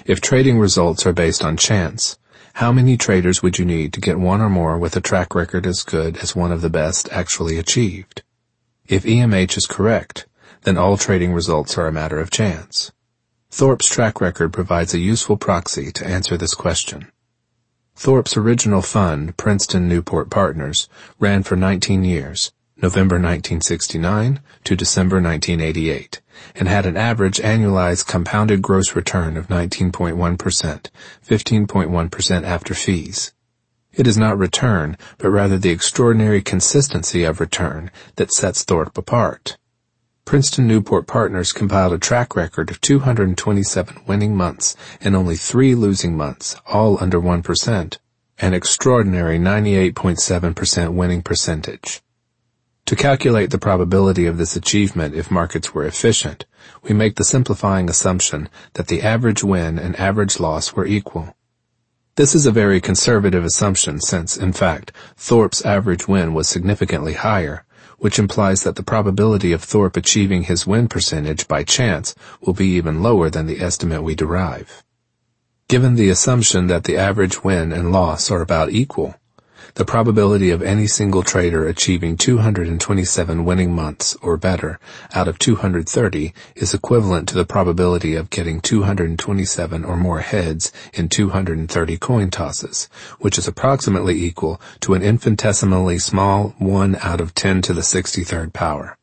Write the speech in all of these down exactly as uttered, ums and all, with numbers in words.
If trading results are based on chance, how many traders would you need to get one or more with a track record as good as one of the best actually achieved? If E M H is correct, then all trading results are a matter of chance. Thorpe's track record provides a useful proxy to answer this question. Thorpe's original fund, Princeton Newport Partners, ran for nineteen years, November nineteen sixty-nine to December nineteen eighty-eight, and had an average annualized compounded gross return of nineteen point one percent, fifteen point one percent after fees. It is not return, but rather the extraordinary consistency of return that sets Thorpe apart. Princeton Newport Partners compiled a track record of two hundred twenty-seven winning months and only three losing months, all under one percent, an extraordinary ninety-eight point seven percent winning percentage. To calculate the probability of this achievement if markets were efficient, we make the simplifying assumption that the average win and average loss were equal. This is a very conservative assumption since, in fact, Thorpe's average win was significantly higher, which implies that the probability of Thorpe achieving his win percentage by chance will be even lower than the estimate we derive. Given the assumption that the average win and loss are about equal, the probability of any single trader achieving two hundred twenty-seven winning months or better out of two hundred thirty is equivalent to the probability of getting two hundred twenty-seven or more heads in two hundred thirty coin tosses, which is approximately equal to an infinitesimally small one out of ten to the sixty-third power.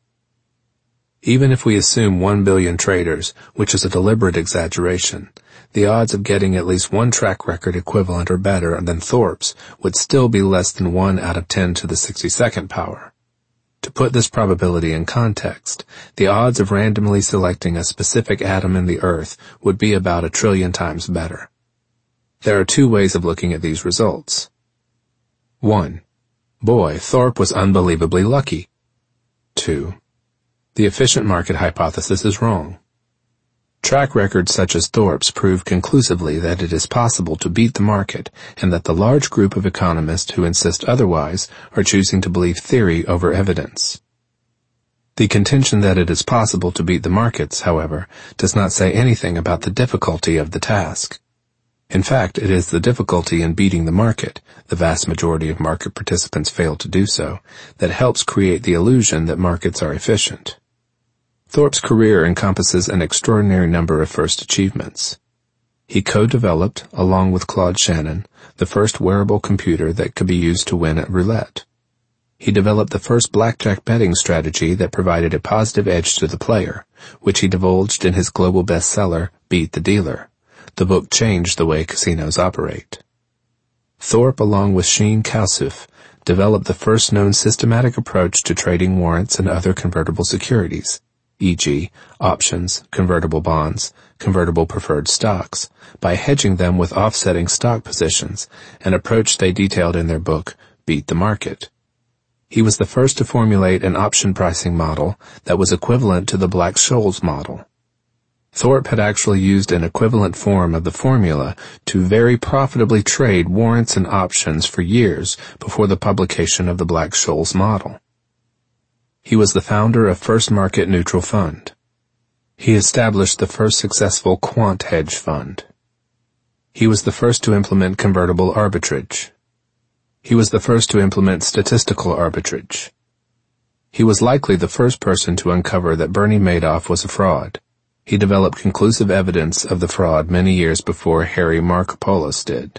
Even if we assume one billion traders, which is a deliberate exaggeration, the odds of getting at least one track record equivalent or better than Thorpe's would still be less than one out of ten to the sixty-second power. To put this probability in context, the odds of randomly selecting a specific atom in the Earth would be about a trillion times better. There are two ways of looking at these results. One. Boy, Thorpe was unbelievably lucky. Two. The efficient market hypothesis is wrong. Track records such as Thorpe's prove conclusively that it is possible to beat the market and that the large group of economists who insist otherwise are choosing to believe theory over evidence. The contention that it is possible to beat the markets, however, does not say anything about the difficulty of the task. In fact, it is the difficulty in beating the market, the vast majority of market participants fail to do so, that helps create the illusion that markets are efficient. Thorpe's career encompasses an extraordinary number of first achievements. He co-developed, along with Claude Shannon, the first wearable computer that could be used to win at roulette. He developed the first blackjack betting strategy that provided a positive edge to the player, which he divulged in his global bestseller, Beat the Dealer. The book changed the way casinos operate. Thorpe, along with Sheen Kousuf, developed the first known systematic approach to trading warrants and other convertible securities, for example, options, convertible bonds, convertible preferred stocks, by hedging them with offsetting stock positions, an approach they detailed in their book, Beat the Market. He was the first to formulate an option pricing model that was equivalent to the Black-Scholes model. Thorpe had actually used an equivalent form of the formula to very profitably trade warrants and options for years before the publication of the Black-Scholes model. He was the founder of First Market Neutral Fund. He established the first successful quant hedge fund. He was the first to implement convertible arbitrage. He was the first to implement statistical arbitrage. He was likely the first person to uncover that Bernie Madoff was a fraud. He developed conclusive evidence of the fraud many years before Harry Markopolos did.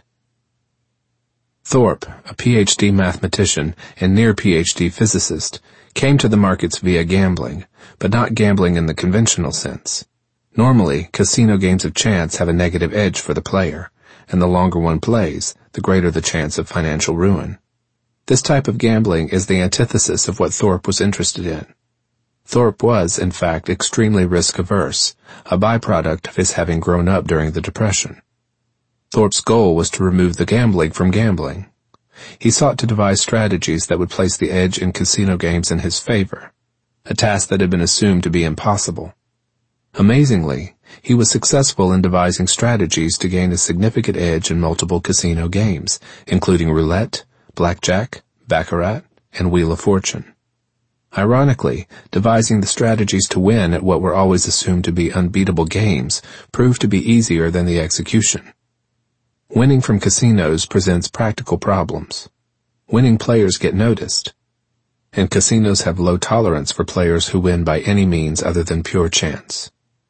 Thorpe, a P H D mathematician and near P H D physicist, came to the markets via gambling, but not gambling in the conventional sense. Normally, casino games of chance have a negative edge for the player, and the longer one plays, the greater the chance of financial ruin. This type of gambling is the antithesis of what Thorpe was interested in. Thorpe was, in fact, extremely risk-averse, a byproduct of his having grown up during the Depression. Thorpe's goal was to remove the gambling from gambling. He sought to devise strategies that would place the edge in casino games in his favor, a task that had been assumed to be impossible. Amazingly, he was successful in devising strategies to gain a significant edge in multiple casino games, including roulette, blackjack, baccarat, and Wheel of Fortune. Ironically, devising the strategies to win at what were always assumed to be unbeatable games proved to be easier than the execution. Winning from casinos presents practical problems. Winning players get noticed, and casinos have low tolerance for players who win by any means other than pure chance.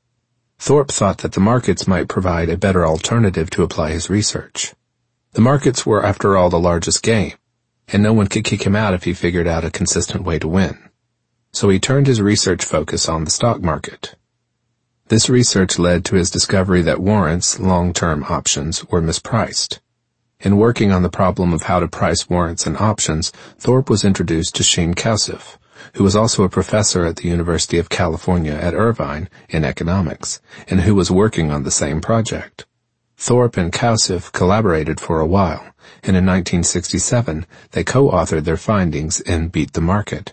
Thorpe thought that the markets might provide a better alternative to apply his research. The markets were, after all, the largest game, and no one could kick him out if he figured out a consistent way to win. So he turned his research focus on the stock market. This research led to his discovery that warrants, long-term options, were mispriced. In working on the problem of how to price warrants and options, Thorpe was introduced to Sheen Kousef, who was also a professor at the University of California at Irvine in economics, and who was working on the same project. Thorpe and Kousef collaborated for a while, and in nineteen sixty-seven they co-authored their findings in Beat the Market.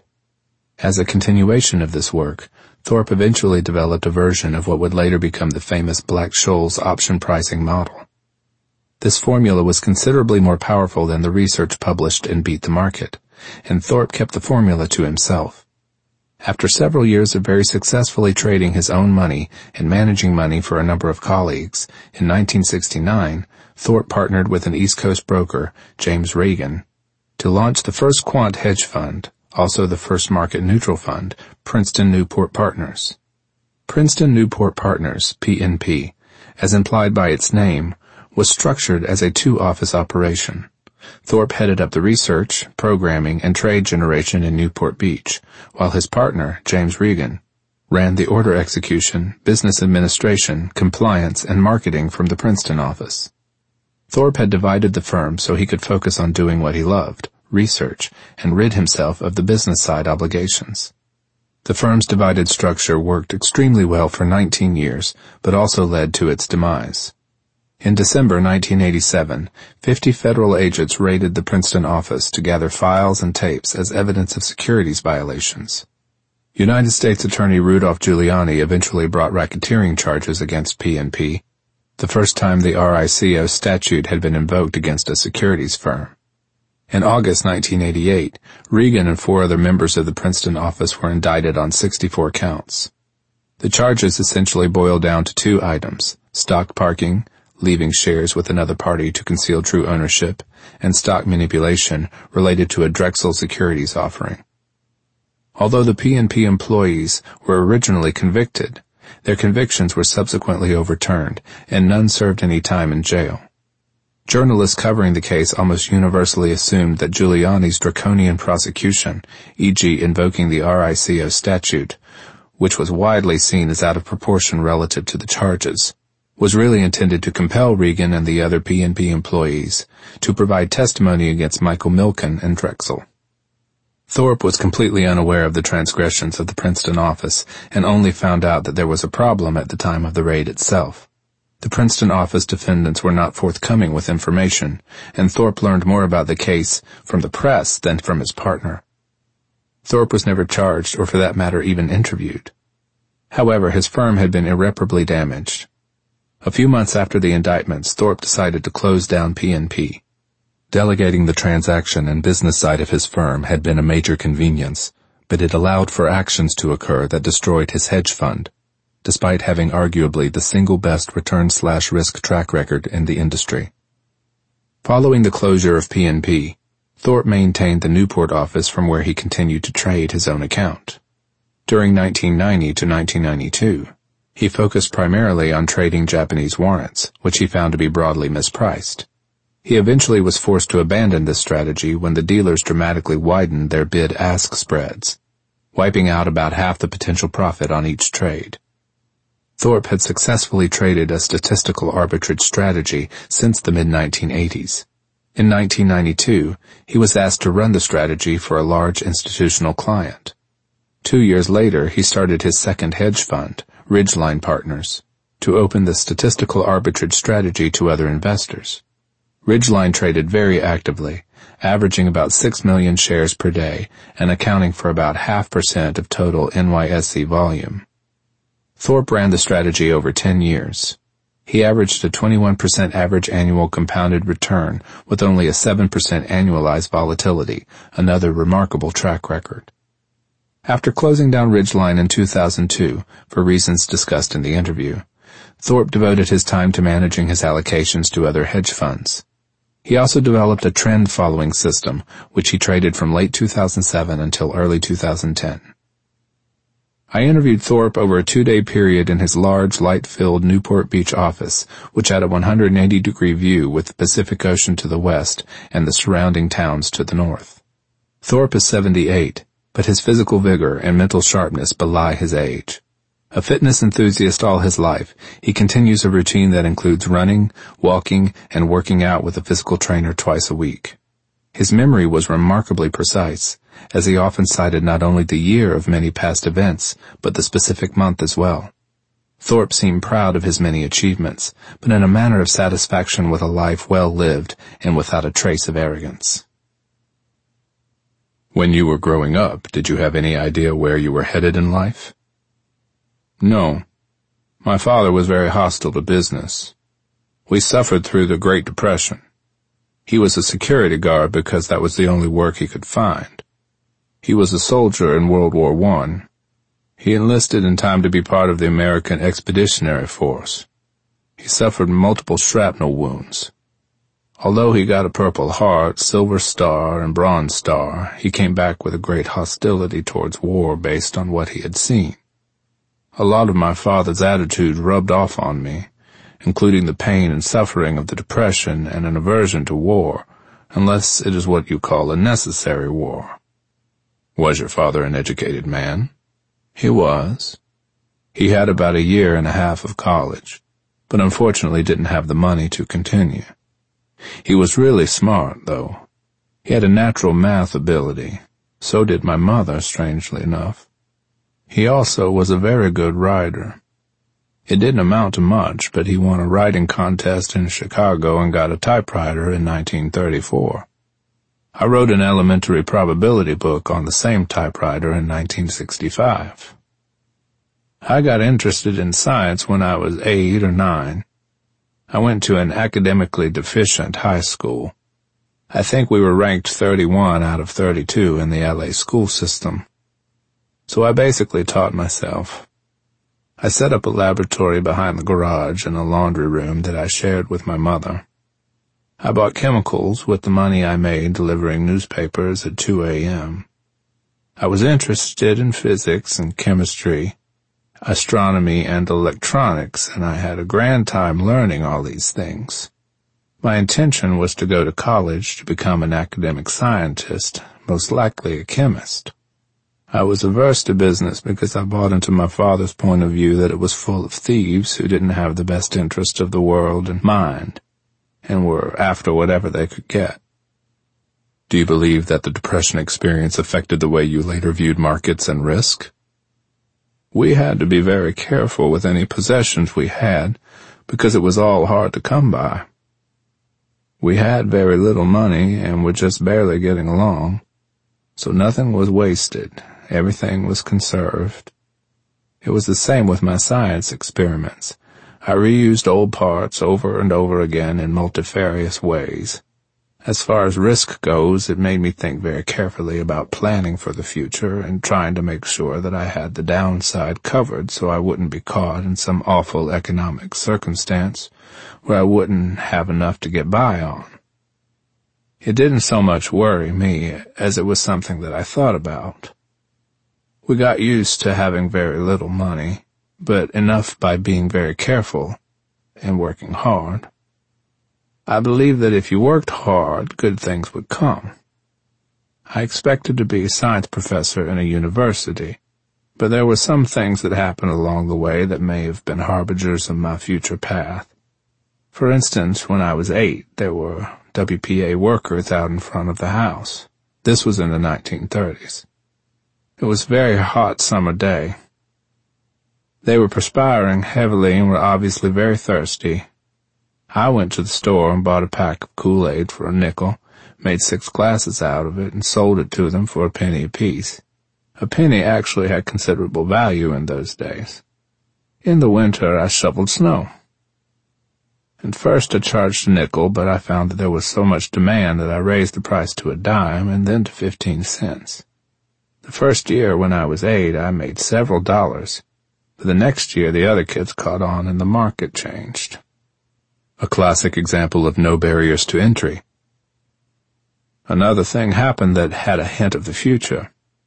As a continuation of this work, Thorpe eventually developed a version of what would later become the famous Black-Scholes option pricing model. This formula was considerably more powerful than the research published in Beat the Market, and Thorpe kept the formula to himself. After several years of very successfully trading his own money and managing money for a number of colleagues, in nineteen sixty-nine, Thorpe partnered with an East Coast broker, James Regan, to launch the first quant hedge fund, also the first market-neutral fund, Princeton Newport Partners. Princeton Newport Partners, P N P, as implied by its name, was structured as a two-office operation. Thorpe headed up the research, programming, and trade generation in Newport Beach, while his partner, James Regan, ran the order execution, business administration, compliance, and marketing from the Princeton office. Thorpe had divided the firm so he could focus on doing what he loved, research, and rid himself of the business side obligations. The firm's divided structure worked extremely well for nineteen years, but also led to its demise. In December nineteen eighty-seven, fifty federal agents raided the Princeton office to gather files and tapes as evidence of securities violations. United States Attorney Rudolph Giuliani eventually brought racketeering charges against P N P, the first time the R I C O statute had been invoked against a securities firm. In August nineteen eighty-eight, Regan and four other members of the Princeton office were indicted on sixty-four counts. The charges essentially boiled down to two items: stock parking, leaving shares with another party to conceal true ownership, and stock manipulation related to a Drexel securities offering. Although the P N P employees were originally convicted, their convictions were subsequently overturned, and none served any time in jail. Journalists covering the case almost universally assumed that Giuliani's draconian prosecution, for example invoking the R I C O statute, which was widely seen as out of proportion relative to the charges, was really intended to compel Regan and the other P N P employees to provide testimony against Michael Milken and Drexel. Thorpe was completely unaware of the transgressions of the Princeton office and only found out that there was a problem at the time of the raid itself. The Princeton office defendants were not forthcoming with information, and Thorpe learned more about the case from the press than from his partner. Thorpe was never charged, or for that matter even interviewed. However, his firm had been irreparably damaged. A few months after the indictments, Thorpe decided to close down P N P. Delegating the transaction and business side of his firm had been a major convenience, but it allowed for actions to occur that destroyed his hedge fund, despite having arguably the single best return-slash-risk track record in the industry. Following the closure of P N P, Thorpe maintained the Newport office from where he continued to trade his own account. During nineteen ninety to nineteen ninety-two, he focused primarily on trading Japanese warrants, which he found to be broadly mispriced. He eventually was forced to abandon this strategy when the dealers dramatically widened their bid-ask spreads, wiping out about half the potential profit on each trade. Thorpe had successfully traded a statistical arbitrage strategy since the mid nineteen eighties. In nineteen ninety-two, he was asked to run the strategy for a large institutional client. Two years later, he started his second hedge fund, Ridgeline Partners, to open the statistical arbitrage strategy to other investors. Ridgeline traded very actively, averaging about six million shares per day and accounting for about half percent of total N Y S E volume. Thorpe ran the strategy over ten years. He averaged a twenty-one percent average annual compounded return with only a seven percent annualized volatility, another remarkable track record. After closing down Ridgeline in two thousand two, for reasons discussed in the interview, Thorpe devoted his time to managing his allocations to other hedge funds. He also developed a trend-following system, which he traded from late two thousand seven until early two thousand ten. I interviewed Thorpe over a two-day period in his large, light-filled Newport Beach office, which had a one hundred eighty degree view with the Pacific Ocean to the west and the surrounding towns to the north. Thorpe is seventy-eight, but his physical vigor and mental sharpness belie his age. A fitness enthusiast all his life, he continues a routine that includes running, walking, and working out with a physical trainer twice a week. His memory was remarkably precise, as he often cited not only the year of many past events, but the specific month as well. Thorpe seemed proud of his many achievements, but in a manner of satisfaction with a life well lived and without a trace of arrogance. When you were growing up, did you have any idea where you were headed in life? No. My father was very hostile to business. We suffered through the Great Depression. He was a security guard because that was the only work he could find. He was a soldier in World War One. He enlisted in time to be part of the American Expeditionary Force. He suffered multiple shrapnel wounds. Although he got a Purple Heart, Silver Star, and Bronze Star, he came back with a great hostility towards war based on what he had seen. A lot of my father's attitude rubbed off on me, including the pain and suffering of the Depression and an aversion to war, unless it is what you call a necessary war. Was your father an educated man? He was. He had about a year and a half of college, but unfortunately didn't have the money to continue. He was really smart, though. He had a natural math ability. So did my mother, strangely enough. He also was a very good writer. It didn't amount to much, but he won a writing contest in Chicago and got a typewriter in nineteen thirty-four. I wrote an elementary probability book on the same typewriter in nineteen sixty-five. I got interested in science when I was eight or nine. I went to an academically deficient high school. I think we were ranked thirty-one out of thirty-two in the L A school system. So I basically taught myself. I set up a laboratory behind the garage and a laundry room that I shared with my mother. I bought chemicals with the money I made delivering newspapers at two a.m. I was interested in physics and chemistry, astronomy and electronics, and I had a grand time learning all these things. My intention was to go to college to become an academic scientist, most likely a chemist. I was averse to business because I bought into my father's point of view that it was full of thieves who didn't have the best interest of the world in mind, and were after whatever they could get. Do you believe that the Depression experience affected the way you later viewed markets and risk? We had to be very careful with any possessions we had, because it was all hard to come by. We had very little money and were just barely getting along, so nothing was wasted. Everything was conserved. It was the same with my science experiments. I reused old parts over and over again in multifarious ways. As far as risk goes, it made me think very carefully about planning for the future and trying to make sure that I had the downside covered so I wouldn't be caught in some awful economic circumstance where I wouldn't have enough to get by on. It didn't so much worry me as it was something that I thought about. We got used to having very little money, but enough by being very careful and working hard. I believed that if you worked hard, good things would come. I expected to be a science professor in a university, but there were some things that happened along the way that may have been harbingers of my future path. For instance, when I was eight, there were W P A workers out in front of the house. This was in the nineteen thirties. It was a very hot summer day. They were perspiring heavily and were obviously very thirsty. I went to the store and bought a pack of Kool-Aid for a nickel, made six glasses out of it, and sold it to them for a penny apiece. A penny actually had considerable value in those days. In the winter, I shoveled snow. At first I charged a nickel, but I found that there was so much demand that I raised the price to a dime and then to fifteen cents. The first year, when I was eight, I made several dollars, but the next year the other kids caught on and the market changed. A classic example of no barriers to entry. Another thing happened that had a hint of the future.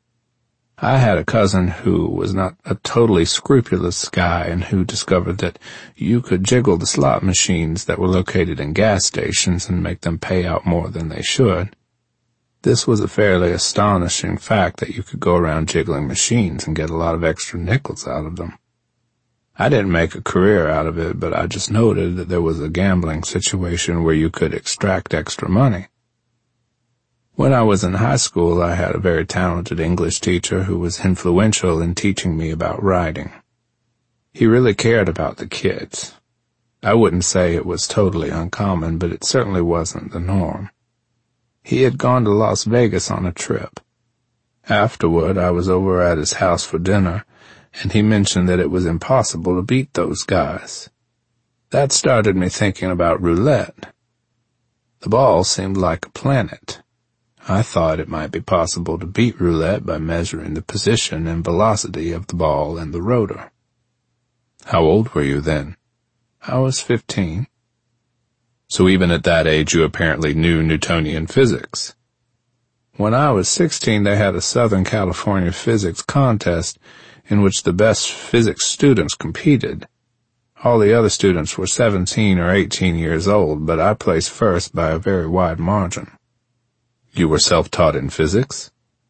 I had a cousin who was not a totally scrupulous guy and who discovered that you could jiggle the slot machines that were located in gas stations and make them pay out more than they should. This was a fairly astonishing fact that you could go around jiggling machines and get a lot of extra nickels out of them. I didn't make a career out of it, but I just noted that there was a gambling situation where you could extract extra money. When I was in high school, I had a very talented English teacher who was influential in teaching me about writing. He really cared about the kids. I wouldn't say it was totally uncommon, but it certainly wasn't the norm. He had gone to Las Vegas on a trip. Afterward, I was over at his house for dinner, and he mentioned that it was impossible to beat those guys. That started me thinking about roulette. The ball seemed like a planet. I thought it might be possible to beat roulette by measuring the position and velocity of the ball and the rotor. How old were you then? I was fifteen. So even at that age you apparently knew Newtonian physics. When I was sixteen, they had a Southern California physics contest in which the best physics students competed. All the other students were seventeen or eighteen years old, but I placed first by a very wide margin. You were self-taught in physics?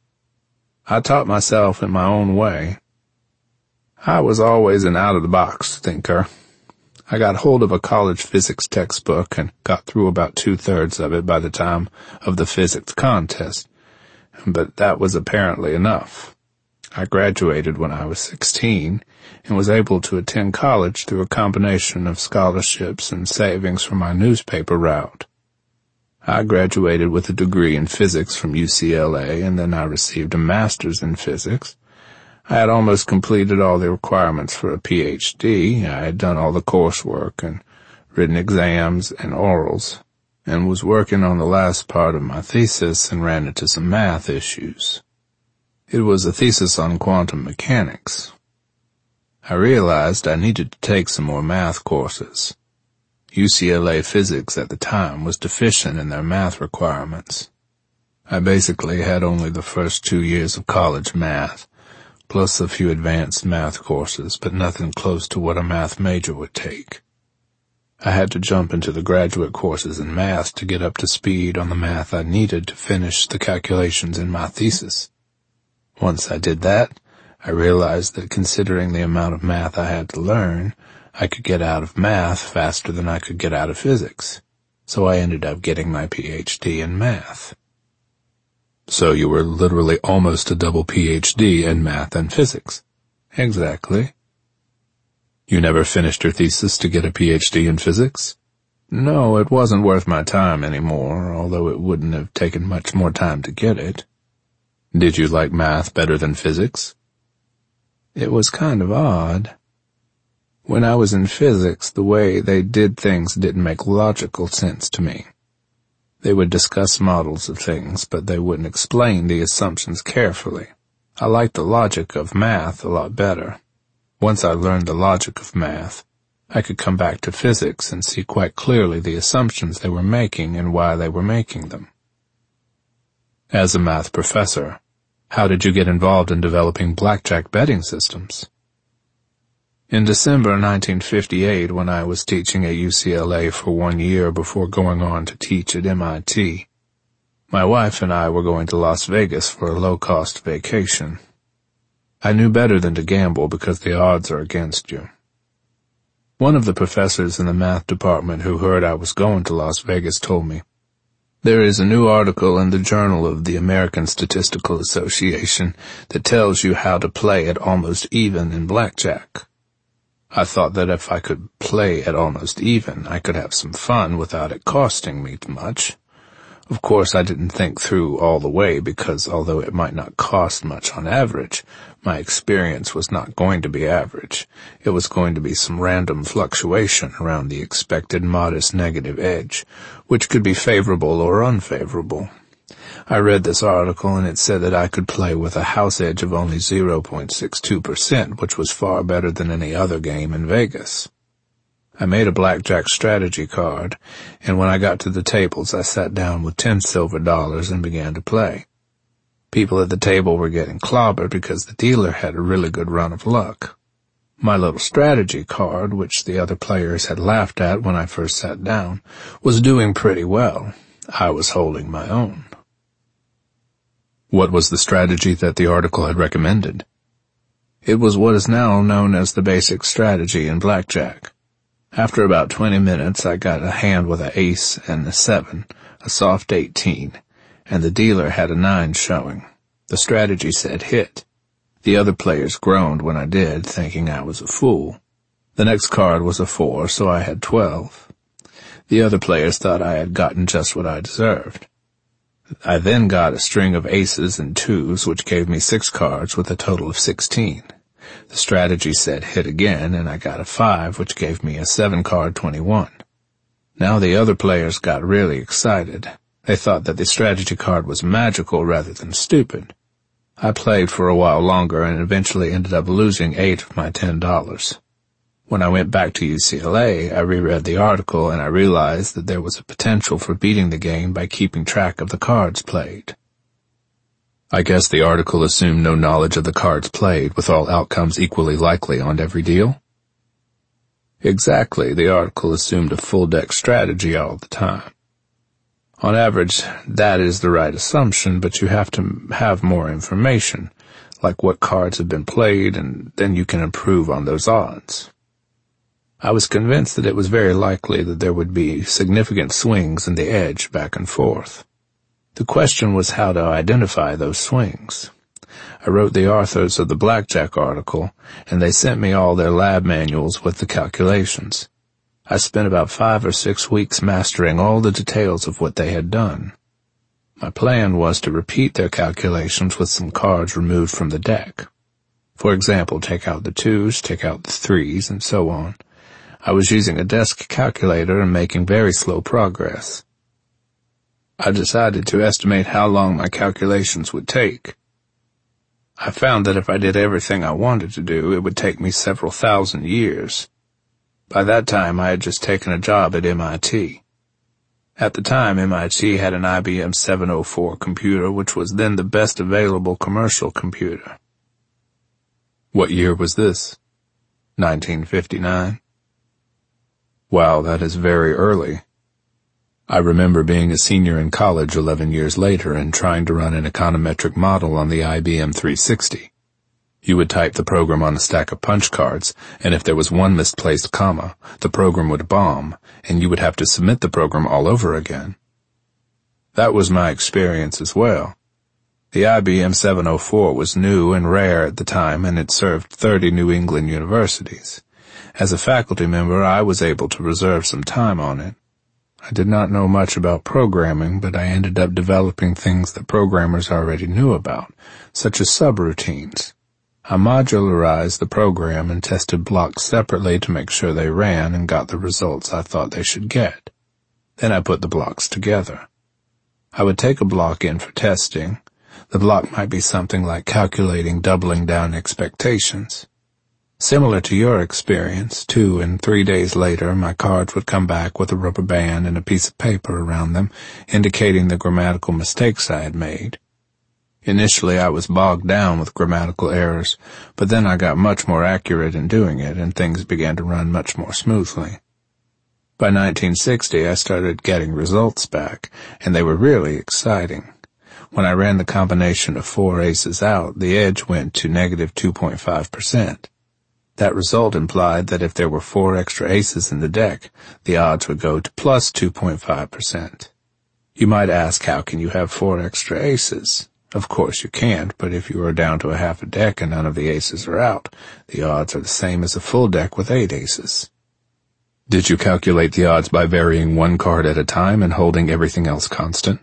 I taught myself in my own way. I was always an out-of-the-box thinker. I got hold of a college physics textbook and got through about two-thirds of it by the time of the physics contest, but that was apparently enough. I graduated when I was sixteen and was able to attend college through a combination of scholarships and savings from my newspaper route. I graduated with a degree in physics from U C L A, and then I received a master's in physics. I had almost completed all the requirements for a P H D. I had done all the coursework and written exams and orals, and was working on the last part of my thesis and ran into some math issues. It was a thesis on quantum mechanics. I realized I needed to take some more math courses. U C L A physics at the time was deficient in their math requirements. I basically had only the first two years of college math, plus a few advanced math courses, but nothing close to what a math major would take. I had to jump into the graduate courses in math to get up to speed on the math I needed to finish the calculations in my thesis. Once I did that, I realized that considering the amount of math I had to learn, I could get out of math faster than I could get out of physics, so I ended up getting my P H D in math. So you were literally almost a double P H D in math and physics. Exactly. You never finished your thesis to get a P H D in physics? No, it wasn't worth my time anymore, although it wouldn't have taken much more time to get it. Did you like math better than physics? It was kind of odd. When I was in physics, the way they did things didn't make logical sense to me. They would discuss models of things, but they wouldn't explain the assumptions carefully. I liked the logic of math a lot better. Once I learned the logic of math, I could come back to physics and see quite clearly the assumptions they were making and why they were making them. As a math professor, how did you get involved in developing blackjack betting systems? In December nineteen fifty-eight, when I was teaching at U C L A for one year before going on to teach at M I T, my wife and I were going to Las Vegas for a low-cost vacation. I knew better than to gamble because the odds are against you. One of the professors in the math department who heard I was going to Las Vegas told me, "There is a new article in the Journal of the American Statistical Association that tells you how to play at almost even in blackjack." I thought that if I could play at almost even, I could have some fun without it costing me much. Of course, I didn't think through all the way because although it might not cost much on average, my experience was not going to be average. It was going to be some random fluctuation around the expected modest negative edge, which could be favorable or unfavorable. I read this article and it said that I could play with a house edge of only zero point six two percent, which was far better than any other game in Vegas. I made a blackjack strategy card, and when I got to the tables, I sat down with ten silver dollars and began to play. People at the table were getting clobbered because the dealer had a really good run of luck. My little strategy card, which the other players had laughed at when I first sat down, was doing pretty well. I was holding my own. What was the strategy that the article had recommended? It was what is now known as the basic strategy in blackjack. After about twenty minutes, I got a hand with an ace and a seven, a soft eighteen, and the dealer had a nine showing. The strategy said hit. The other players groaned when I did, thinking I was a fool. The next card was a four, so I had twelve. The other players thought I had gotten just what I deserved. I then got a string of aces and twos, which gave me six cards with a total of sixteen. The strategy said hit again, and I got a five, which gave me a seven-card twenty-one. Now the other players got really excited. They thought that the strategy card was magical rather than stupid. I played for a while longer and eventually ended up losing eight of my ten dollars. When I went back to U C L A, I reread the article and I realized that there was a potential for beating the game by keeping track of the cards played. I guess the article assumed no knowledge of the cards played, with all outcomes equally likely on every deal? Exactly, the article assumed a full deck strategy all the time. On average, that is the right assumption, but you have to have more information, like what cards have been played, and then you can improve on those odds. I was convinced that it was very likely that there would be significant swings in the edge back and forth. The question was how to identify those swings. I wrote the authors of the blackjack article, and they sent me all their lab manuals with the calculations. I spent about five or six weeks mastering all the details of what they had done. My plan was to repeat their calculations with some cards removed from the deck. For example, take out the twos, take out the threes, and so on. I was using a desk calculator and making very slow progress. I decided to estimate how long my calculations would take. I found that if I did everything I wanted to do, it would take me several thousand years. By that time, I had just taken a job at M I T. At the time, M I T had an I B M seven oh four computer, which was then the best available commercial computer. What year was this? nineteen fifty-nine? Wow, that is very early. I remember being a senior in college eleven years later and trying to run an econometric model on the I B M three sixty. You would type the program on a stack of punch cards, and if there was one misplaced comma, the program would bomb, and you would have to submit the program all over again. That was my experience as well. The I B M seven oh four was new and rare at the time, and it served thirty New England universities. As a faculty member, I was able to reserve some time on it. I did not know much about programming, but I ended up developing things that programmers already knew about, such as subroutines. I modularized the program and tested blocks separately to make sure they ran and got the results I thought they should get. Then I put the blocks together. I would take a block in for testing. The block might be something like calculating doubling down expectations. Similar to your experience, two and three days later, my cards would come back with a rubber band and a piece of paper around them, indicating the grammatical mistakes I had made. Initially, I was bogged down with grammatical errors, but then I got much more accurate in doing it, and things began to run much more smoothly. By nineteen sixty, I started getting results back, and they were really exciting. When I ran the combination of four aces out, the edge went to negative two point five percent. That result implied that if there were four extra aces in the deck, the odds would go to plus two point five percent. You might ask, how can you have four extra aces? Of course you can't, but if you are down to a half a deck and none of the aces are out, the odds are the same as a full deck with eight aces. Did you calculate the odds by varying one card at a time and holding everything else constant?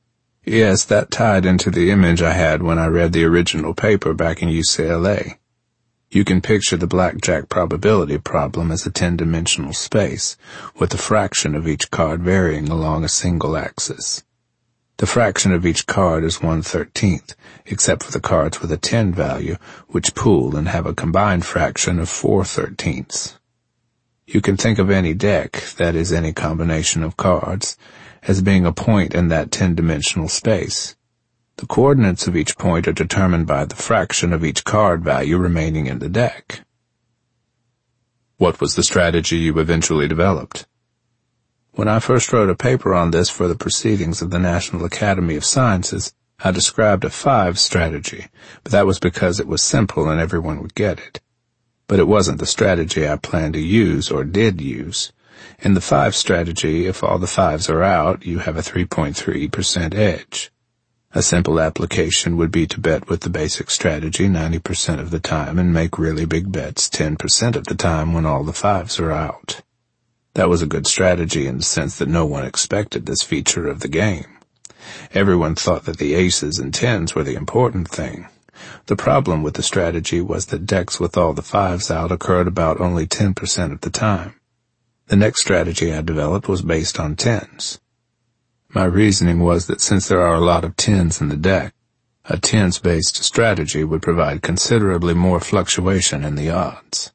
Yes, that tied into the image I had when I read the original paper back in U C L A. You can picture the blackjack probability problem as a ten-dimensional space, with the fraction of each card varying along a single axis. The fraction of each card is one thirteenth, except for the cards with a ten value, which pool and have a combined fraction of four thirteenths. You can think of any deck, that is any combination of cards, as being a point in that ten-dimensional space. The coordinates of each point are determined by the fraction of each card value remaining in the deck. What was the strategy you eventually developed? When I first wrote a paper on this for the Proceedings of the National Academy of Sciences, I described a five strategy, but that was because it was simple and everyone would get it. But it wasn't the strategy I planned to use or did use. In the five strategy, if all the fives are out, you have a three point three percent edge. A simple application would be to bet with the basic strategy ninety percent of the time and make really big bets ten percent of the time when all the fives are out. That was a good strategy in the sense that no one expected this feature of the game. Everyone thought that the aces and tens were the important thing. The problem with the strategy was that decks with all the fives out occurred about only ten percent of the time. The next strategy I developed was based on tens. My reasoning was that since there are a lot of tens in the deck, a tens-based strategy would provide considerably more fluctuation in the odds.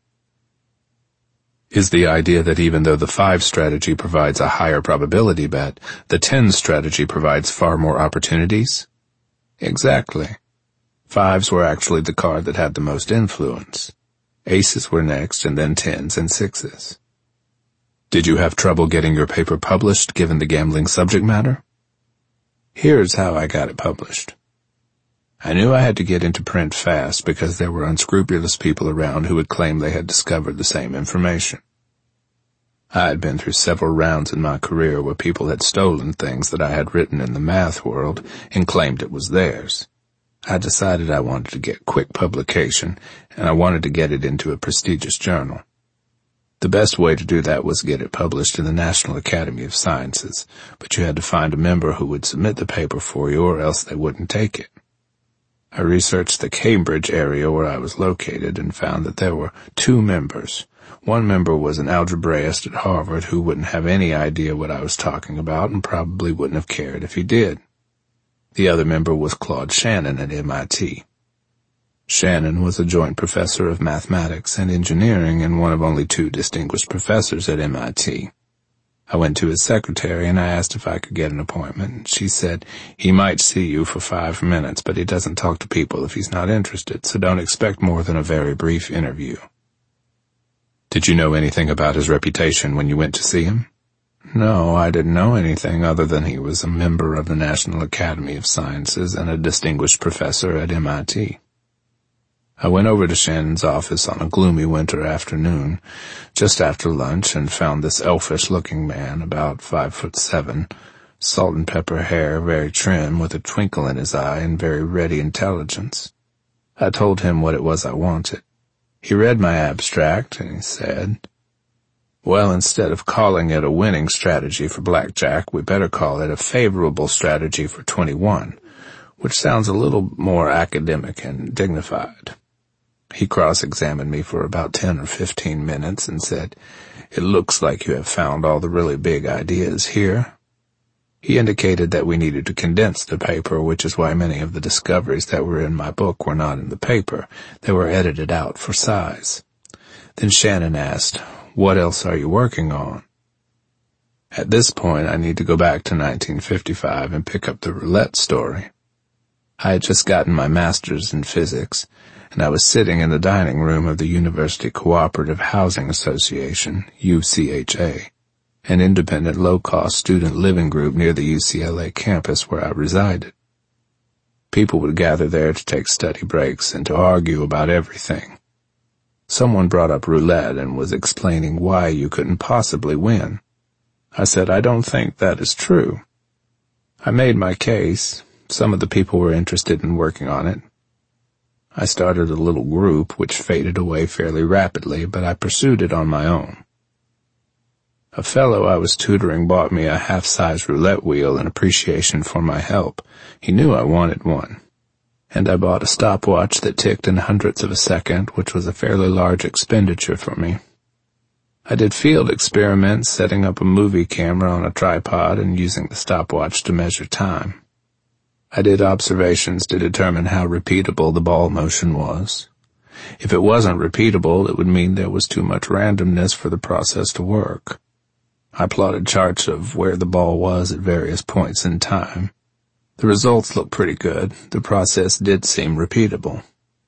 Is the idea that even though the five strategy provides a higher probability bet, the tens strategy provides far more opportunities? Exactly. Fives were actually the card that had the most influence. Aces were next, and then tens and sixes. Did you have trouble getting your paper published given the gambling subject matter? Here's how I got it published. I knew I had to get into print fast because there were unscrupulous people around who would claim they had discovered the same information. I had been through several rounds in my career where people had stolen things that I had written in the math world and claimed it was theirs. I decided I wanted to get quick publication, and I wanted to get it into a prestigious journal. The best way to do that was get it published in the National Academy of Sciences, but you had to find a member who would submit the paper for you or else they wouldn't take it. I researched the Cambridge area where I was located and found that there were two members. One member was an algebraist at Harvard who wouldn't have any idea what I was talking about and probably wouldn't have cared if he did. The other member was Claude Shannon at M I T. Shannon was a joint professor of mathematics and engineering and one of only two distinguished professors at M I T. I went to his secretary and I asked if I could get an appointment. She said, he might see you for five minutes, but he doesn't talk to people if he's not interested, so don't expect more than a very brief interview. Did you know anything about his reputation when you went to see him? No, I didn't know anything other than he was a member of the National Academy of Sciences and a distinguished professor at M I T. I went over to Shannon's office on a gloomy winter afternoon, just after lunch, and found this elfish-looking man, about five foot seven, salt and pepper hair, very trim, with a twinkle in his eye and very ready intelligence. I told him what it was I wanted. He read my abstract, and he said, well, instead of calling it a winning strategy for blackjack, we better call it a favorable strategy for twenty-one, which sounds a little more academic and dignified. He cross-examined me for about ten or fifteen minutes and said, it looks like you have found all the really big ideas here. He indicated that we needed to condense the paper, which is why many of the discoveries that were in my book were not in the paper. They were edited out for size. Then Shannon asked, what else are you working on? At this point, I need to go back to nineteen fifty-five and pick up the roulette story. I had just gotten my master's in physics, and I was sitting in the dining room of the University Cooperative Housing Association, U C H A, an independent low-cost student living group near the U C L A campus where I resided. People would gather there to take study breaks and to argue about everything. Someone brought up roulette and was explaining why you couldn't possibly win. I said, I don't think that is true. I made my case. Some of the people were interested in working on it. I started a little group which faded away fairly rapidly, but I pursued it on my own. A fellow I was tutoring bought me a half-size roulette wheel in appreciation for my help. He knew I wanted one. And I bought a stopwatch that ticked in hundredths of a second, which was a fairly large expenditure for me. I did field experiments, setting up a movie camera on a tripod and using the stopwatch to measure time. I did observations to determine how repeatable the ball motion was. If it wasn't repeatable, it would mean there was too much randomness for the process to work. I plotted charts of where the ball was at various points in time. The results looked pretty good. The process did seem repeatable.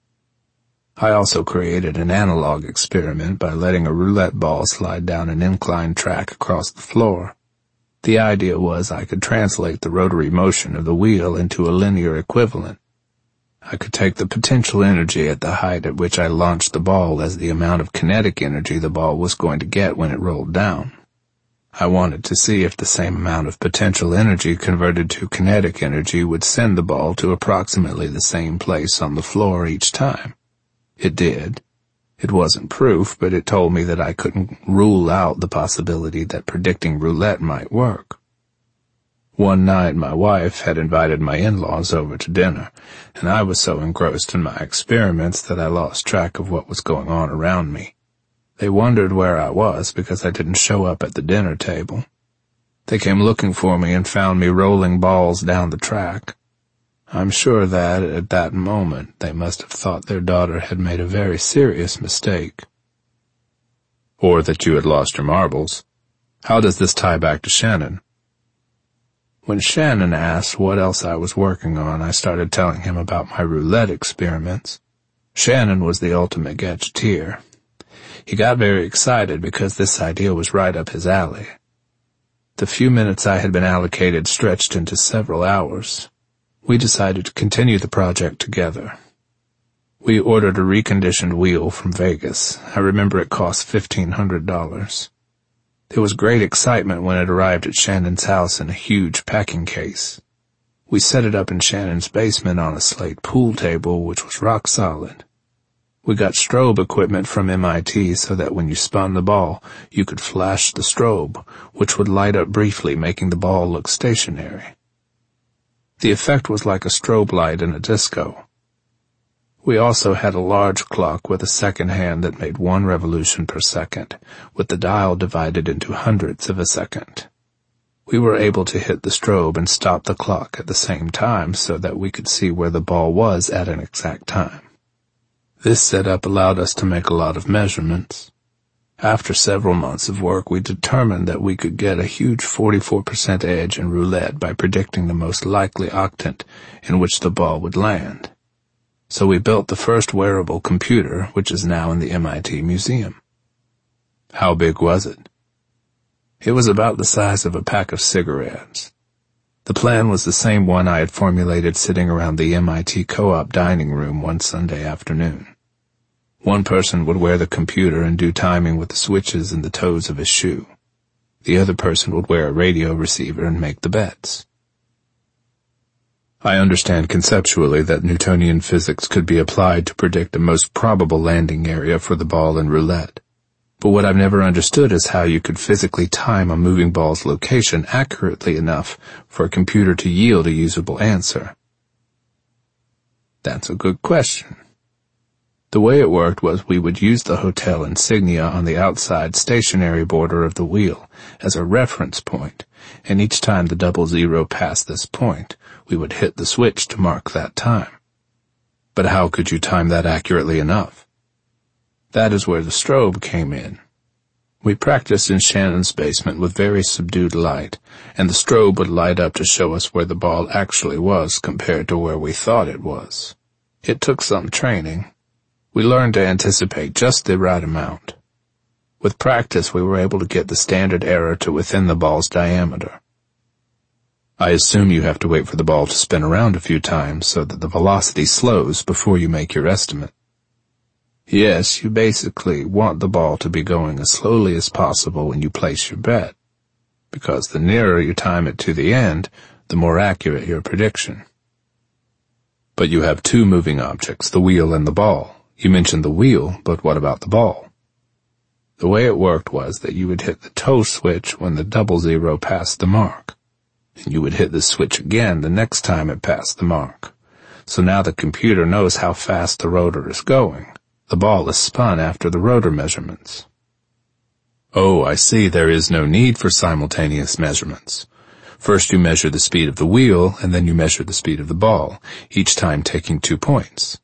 I also created an analog experiment by letting a roulette ball slide down an inclined track across the floor. The idea was I could translate the rotary motion of the wheel into a linear equivalent. I could take the potential energy at the height at which I launched the ball as the amount of kinetic energy the ball was going to get when it rolled down. I wanted to see if the same amount of potential energy converted to kinetic energy would send the ball to approximately the same place on the floor each time. It did. It wasn't proof, but it told me that I couldn't rule out the possibility that predicting roulette might work. One night my wife had invited my in-laws over to dinner, and I was so engrossed in my experiments that I lost track of what was going on around me. They wondered where I was because I didn't show up at the dinner table. They came looking for me and found me rolling balls down the track. I'm sure that, at that moment, they must have thought their daughter had made a very serious mistake. Or that you had lost your marbles. How does this tie back to Shannon? When Shannon asked what else I was working on, I started telling him about my roulette experiments. Shannon was the ultimate gadgeteer. He got very excited because this idea was right up his alley. The few minutes I had been allocated stretched into several hours. We decided to continue the project together. We ordered a reconditioned wheel from Vegas. I remember it cost fifteen hundred dollars. There was great excitement when it arrived at Shannon's house in a huge packing case. We set it up in Shannon's basement on a slate pool table, which was rock solid. We got strobe equipment from M I T so that when you spun the ball, you could flash the strobe, which would light up briefly, making the ball look stationary. The effect was like a strobe light in a disco. We also had a large clock with a second hand that made one revolution per second, with the dial divided into hundredths of a second. We were able to hit the strobe and stop the clock at the same time so that we could see where the ball was at an exact time. This setup allowed us to make a lot of measurements. After several months of work, we determined that we could get a huge forty-four percent edge in roulette by predicting the most likely octant in which the ball would land. So we built the first wearable computer, which is now in the M I T museum. How big was it? It was about the size of a pack of cigarettes. The plan was the same one I had formulated sitting around the M I T co-op dining room one Sunday afternoon. One person would wear the computer and do timing with the switches in the toes of his shoe. The other person would wear a radio receiver and make the bets. I understand conceptually that Newtonian physics could be applied to predict the most probable landing area for the ball in roulette. But what I've never understood is how you could physically time a moving ball's location accurately enough for a computer to yield a usable answer. That's a good question. The way it worked was we would use the hotel insignia on the outside stationary border of the wheel as a reference point, and each time the double zero passed this point, we would hit the switch to mark that time. But how could you time that accurately enough? That is where the strobe came in. We practiced in Shannon's basement with very subdued light, and the strobe would light up to show us where the ball actually was compared to where we thought it was. It took some training. We learned to anticipate just the right amount. With practice, we were able to get the standard error to within the ball's diameter. I assume you have to wait for the ball to spin around a few times so that the velocity slows before you make your estimate. Yes, you basically want the ball to be going as slowly as possible when you place your bet, because the nearer you time it to the end, the more accurate your prediction. But you have two moving objects, the wheel and the ball. You mentioned the wheel, but what about the ball? The way it worked was that you would hit the toe switch when the double zero passed the mark, and you would hit the switch again the next time it passed the mark. So now the computer knows how fast the rotor is going. The ball is spun after the rotor measurements. Oh, I see, there is no need for simultaneous measurements. First you measure the speed of the wheel, and then you measure the speed of the ball, each time taking two points.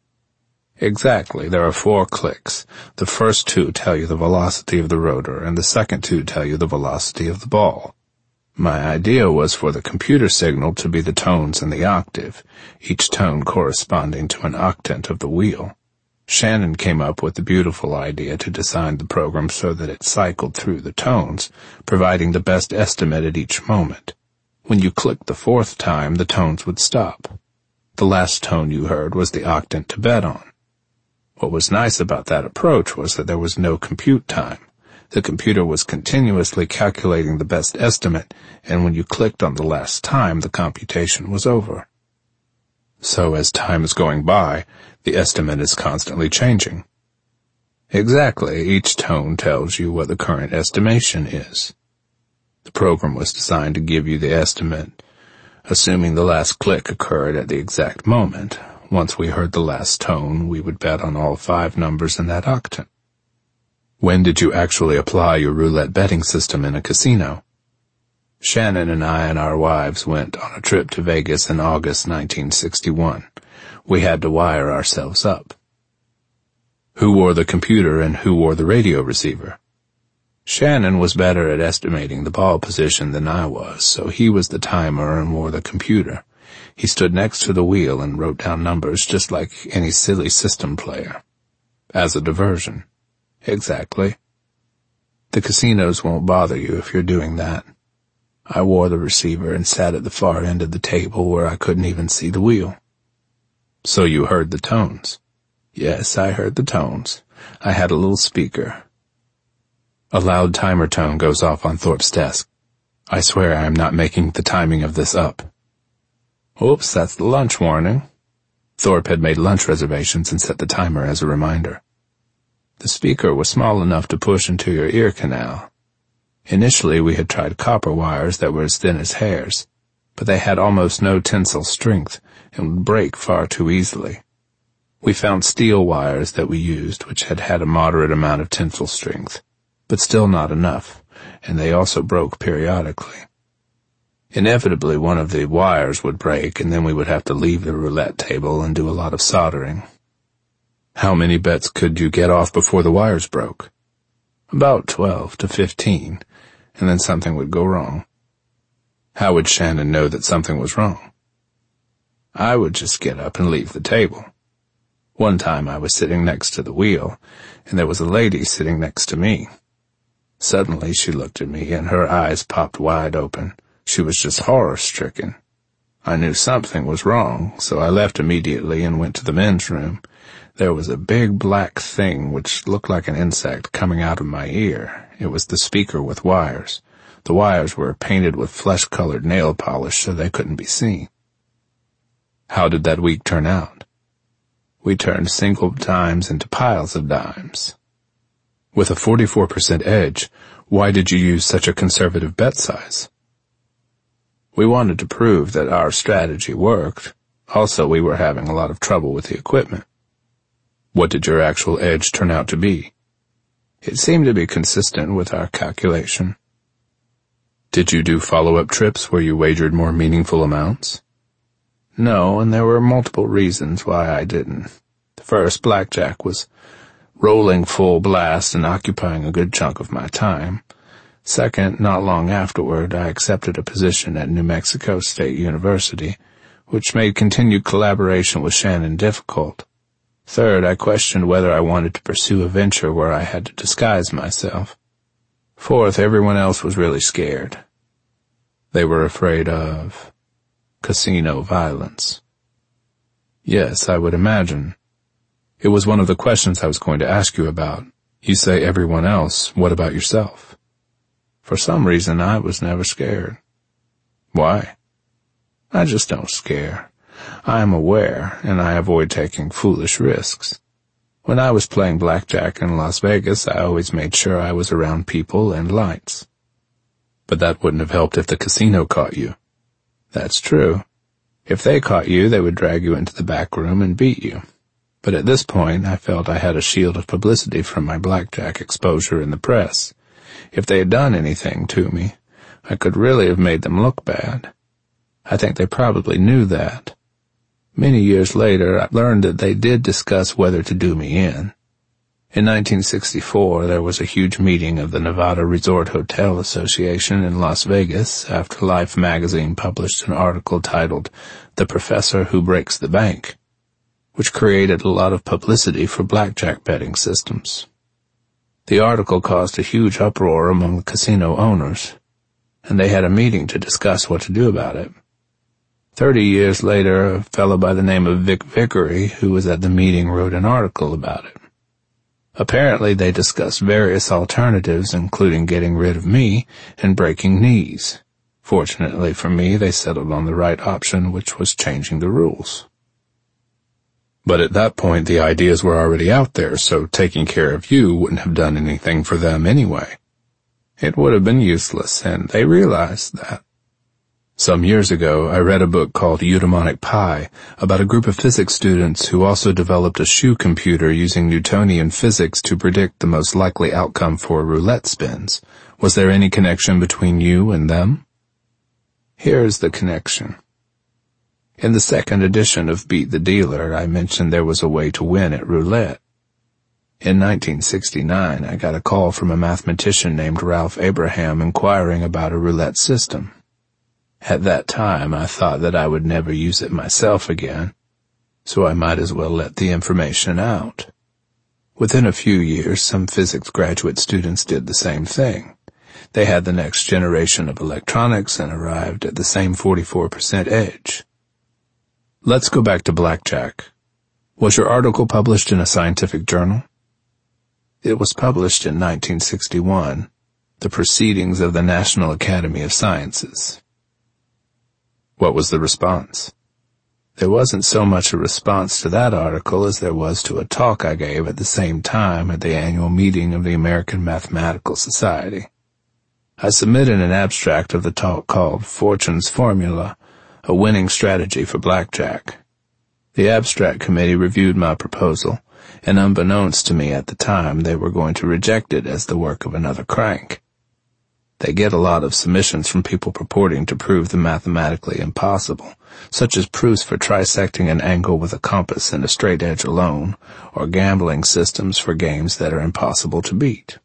Exactly, there are four clicks. The first two tell you the velocity of the rotor, and the second two tell you the velocity of the ball. My idea was for the computer signal to be the tones in the octave, each tone corresponding to an octant of the wheel. Shannon came up with the beautiful idea to design the program so that it cycled through the tones, providing the best estimate at each moment. When you clicked the fourth time, the tones would stop. The last tone you heard was the octant to bet on. What was nice about that approach was that there was no compute time. The computer was continuously calculating the best estimate, and when you clicked on the last time, the computation was over. So as time is going by, the estimate is constantly changing. Exactly, each tone tells you what the current estimation is. The program was designed to give you the estimate, assuming the last click occurred at the exact moment. Once we heard the last tone, we would bet on all five numbers in that octant. When did you actually apply your roulette betting system in a casino? Shannon and I and our wives went on a trip to Vegas in August nineteen sixty-one. We had to wire ourselves up. Who wore the computer and who wore the radio receiver? Shannon was better at estimating the ball position than I was, so he was the timer and wore the computer. He stood next to the wheel and wrote down numbers just like any silly system player. As a diversion. Exactly. The casinos won't bother you if you're doing that. I wore the receiver and sat at the far end of the table where I couldn't even see the wheel. So you heard the tones? Yes, I heard the tones. I had a little speaker. A loud timer tone goes off on Thorpe's desk. I swear I am not making the timing of this up. Oops, that's the lunch warning. Thorpe had made lunch reservations and set the timer as a reminder. The speaker was small enough to push into your ear canal. Initially we had tried copper wires that were as thin as hairs, but they had almost no tensile strength and would break far too easily. We found steel wires that we used which had had a moderate amount of tensile strength, but still not enough, and they also broke periodically. Inevitably one of the wires would break, and then we would have to leave the roulette table and do a lot of soldering. How many bets could you get off before the wires broke? About twelve to fifteen, and then something would go wrong. How would Shannon know that something was wrong? I would just get up and leave the table. One time I was sitting next to the wheel, and there was a lady sitting next to me. Suddenly she looked at me, and her eyes popped wide open. She was just horror-stricken. I knew something was wrong, so I left immediately and went to the men's room. There was a big black thing which looked like an insect coming out of my ear. It was the speaker with wires. The wires were painted with flesh-colored nail polish so they couldn't be seen. How did that week turn out? We turned single dimes into piles of dimes. With a forty-four percent edge, why did you use such a conservative bet size? We wanted to prove that our strategy worked. Also, we were having a lot of trouble with the equipment. What did your actual edge turn out to be? It seemed to be consistent with our calculation. Did you do follow-up trips where you wagered more meaningful amounts? No, and there were multiple reasons why I didn't. The first, blackjack was rolling full blast and occupying a good chunk of my time. Second, not long afterward, I accepted a position at New Mexico State University, which made continued collaboration with Shannon difficult. Third, I questioned whether I wanted to pursue a venture where I had to disguise myself. Fourth, everyone else was really scared. They were afraid of casino violence. Yes, I would imagine. It was one of the questions I was going to ask you about. You say everyone else. What about yourself? For some reason, I was never scared. Why? I just don't scare. I am aware, and I avoid taking foolish risks. When I was playing blackjack in Las Vegas, I always made sure I was around people and lights. But that wouldn't have helped if the casino caught you. That's true. If they caught you, they would drag you into the back room and beat you. But at this point, I felt I had a shield of publicity from my blackjack exposure in the press. If they had done anything to me, I could really have made them look bad. I think they probably knew that. Many years later, I learned that they did discuss whether to do me in. In nineteen sixty-four, there was a huge meeting of the Nevada Resort Hotel Association in Las Vegas after Life magazine published an article titled "The Professor Who Breaks the Bank," which created a lot of publicity for blackjack betting systems. The article caused a huge uproar among the casino owners, and they had a meeting to discuss what to do about it. Thirty years later, a fellow by the name of Vic Vickery, who was at the meeting, wrote an article about it. Apparently, they discussed various alternatives, including getting rid of me and breaking knees. Fortunately for me, they settled on the right option, which was changing the rules. But at that point, the ideas were already out there, so taking care of you wouldn't have done anything for them anyway. It would have been useless, and they realized that. Some years ago, I read a book called Eudaimonic Pi about a group of physics students who also developed a shoe computer using Newtonian physics to predict the most likely outcome for roulette spins. Was there any connection between you and them? Here is the connection. In the second edition of Beat the Dealer, I mentioned there was a way to win at roulette. In nineteen sixty-nine, I got a call from a mathematician named Ralph Abraham inquiring about a roulette system. At that time, I thought that I would never use it myself again, so I might as well let the information out. Within a few years, some physics graduate students did the same thing. They had the next generation of electronics and arrived at the same forty-four percent edge. Let's go back to blackjack. Was your article published in a scientific journal? It was published in nineteen sixty-one, the Proceedings of the National Academy of Sciences. What was the response? There wasn't so much a response to that article as there was to a talk I gave at the same time at the annual meeting of the American Mathematical Society. I submitted an abstract of the talk called Fortune's Formula, a winning strategy for blackjack. The abstract committee reviewed my proposal, and unbeknownst to me at the time, they were going to reject it as the work of another crank. They get a lot of submissions from people purporting to prove the mathematically impossible, such as proofs for trisecting an angle with a compass and a straight edge alone, or gambling systems for games that are impossible to beat.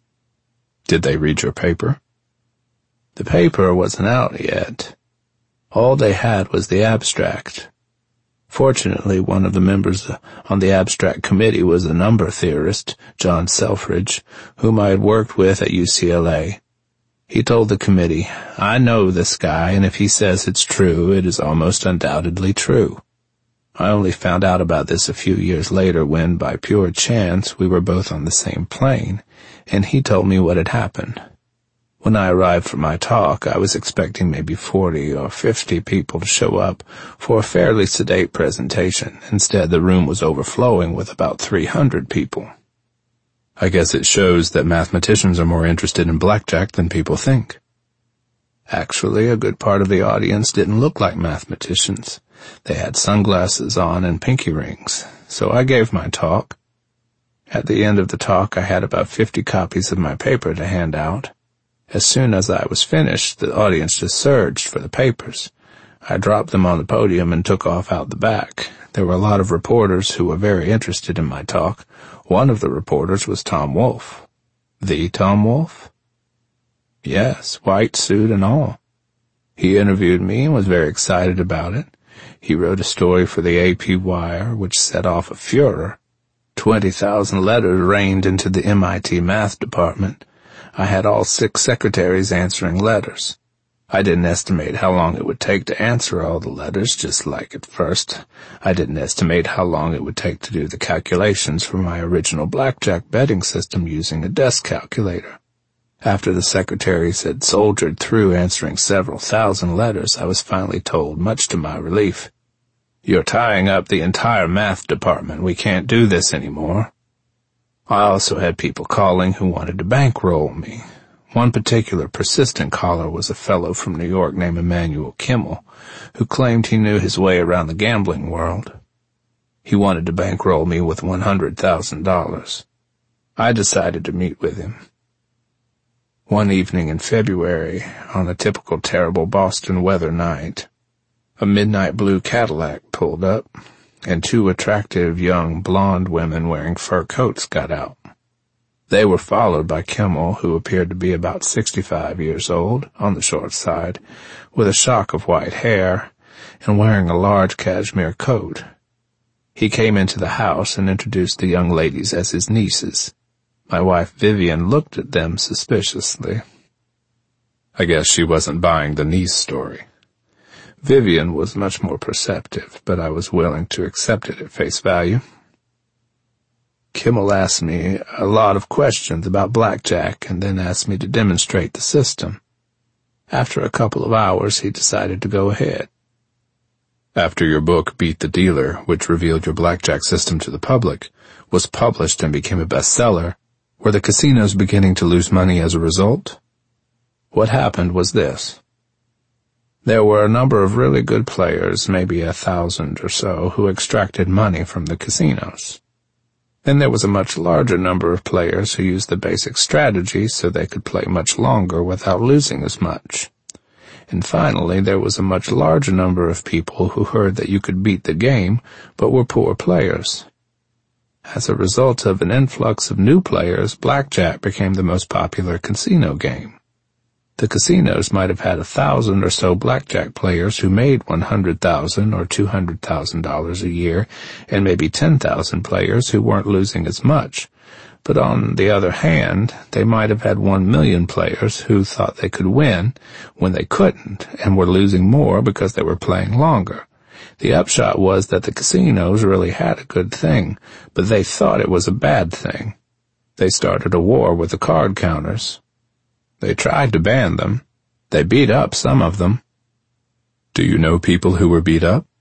Did they read your paper? The paper wasn't out yet. All they had was the abstract. Fortunately, one of the members on the abstract committee was a number theorist, John Selfridge, whom I had worked with at U C L A. He told the committee, "I know this guy, and if he says it's true, it is almost undoubtedly true." I only found out about this a few years later when, by pure chance, we were both on the same plane, and he told me what had happened. When I arrived for my talk, I was expecting maybe forty or fifty people to show up for a fairly sedate presentation. Instead, the room was overflowing with about three hundred people. I guess it shows that mathematicians are more interested in blackjack than people think. Actually, a good part of the audience didn't look like mathematicians. They had sunglasses on and pinky rings, so I gave my talk. At the end of the talk, I had about fifty copies of my paper to hand out. As soon as I was finished, the audience just surged for the papers. I dropped them on the podium and took off out the back. There were a lot of reporters who were very interested in my talk. One of the reporters was Tom Wolfe. The Tom Wolfe? Yes, white suit and all. He interviewed me and was very excited about it. He wrote a story for the A P Wire, which set off a furor. Twenty thousand letters rained into the M I T math department. I had all six secretaries answering letters. I didn't estimate how long it would take to answer all the letters, just like at first. I didn't estimate how long it would take to do the calculations for my original blackjack betting system using a desk calculator. After the secretaries had soldiered through answering several thousand letters, I was finally told, much to my relief, "You're tying up the entire math department. We can't do this anymore." I also had people calling who wanted to bankroll me. One particular persistent caller was a fellow from New York named Emmanuel Kimmel, who claimed he knew his way around the gambling world. He wanted to bankroll me with one hundred thousand dollars. I decided to meet with him. One evening in February, on a typical terrible Boston weather night, a midnight blue Cadillac pulled up, and two attractive young blonde women wearing fur coats got out. They were followed by Kimmel, who appeared to be about sixty-five years old, on the short side, with a shock of white hair, and wearing a large cashmere coat. He came into the house and introduced the young ladies as his nieces. My wife Vivian looked at them suspiciously. I guess she wasn't buying the niece story. Vivian was much more perceptive, but I was willing to accept it at face value. Kimmel asked me a lot of questions about blackjack and then asked me to demonstrate the system. After a couple of hours, he decided to go ahead. After your book, Beat the Dealer, which revealed your blackjack system to the public, was published and became a bestseller, were the casinos beginning to lose money as a result? What happened was this. There were a number of really good players, maybe a thousand or so, who extracted money from the casinos. Then there was a much larger number of players who used the basic strategy so they could play much longer without losing as much. And finally, there was a much larger number of people who heard that you could beat the game, but were poor players. As a result of an influx of new players, blackjack became the most popular casino game. The casinos might have had a thousand or so blackjack players who made one hundred thousand or two hundred thousand dollars a year, and maybe ten thousand players who weren't losing as much. But on the other hand, they might have had one million players who thought they could win when they couldn't, and were losing more because they were playing longer. The upshot was that the casinos really had a good thing, but they thought it was a bad thing. They started a war with the card counters. They tried to ban them. They beat up some of them. Do you know people who were beat up?